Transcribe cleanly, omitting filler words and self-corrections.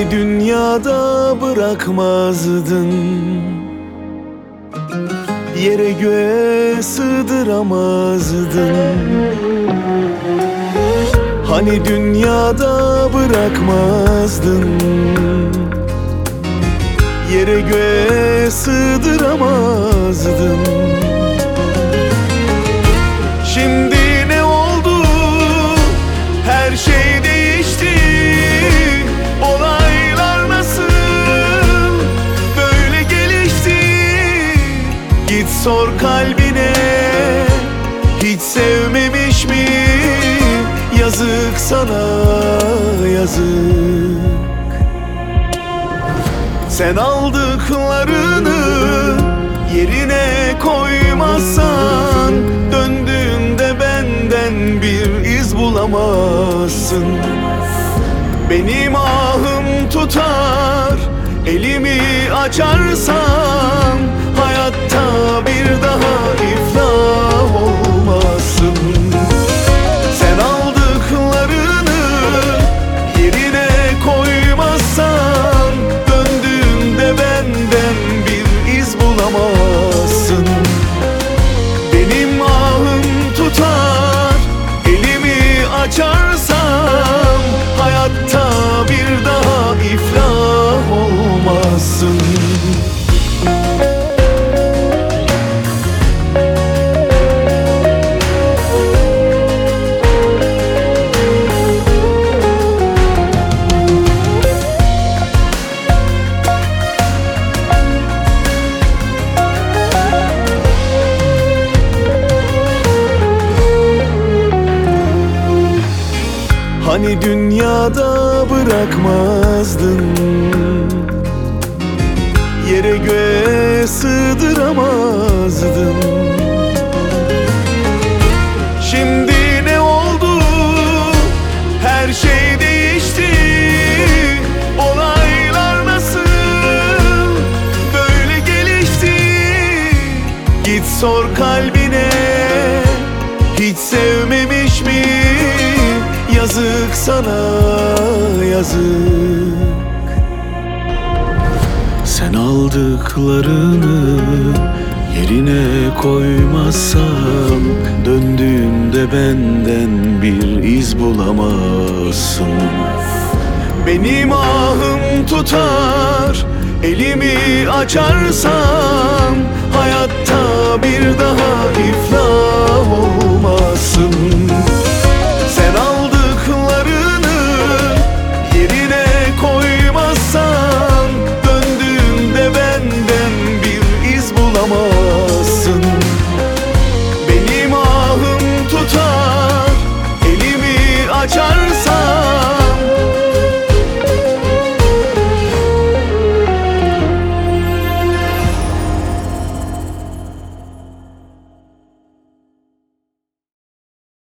Hani dünyada bırakmazdın, yere göğe sığdıramazdın. Hani dünyada bırakmazdın, yere göğe sığdıramazdın. Şimdi ne oldu? Her şey değişti. Olaylar nasıl böyle gelişti? Git sor kalbine, hiç sevmemiş mi? Yazık sana, yazık. Sen aldıklarını yerine koymazsan, döndüğünde benden bir iz bulamazsın. Benim ahım tutar, elimi açarsam, hayatta bir daha iflah olmasın. Sen aldıklarını yerine koymazsan, döndüğünde benden bir iz bulamazsın. Benim ahım tutar, elimi açarsam, hayatta bir daha iflah olmasın. Hani dünyada bırakmazdın, yere göğe sığdıramazdın. Şimdi ne oldu? Her şey değişti. Olaylar nasıl böyle gelişti? Git sor kalbine, hiç sevmemiş mi? Yazık sana, yazık. Sen aldıklarını yerine koymazsan, döndüğünde benden bir iz bulamazsın. Benim ahım tutar, elimi açarsam, hayatta bir daha iflah olmasın.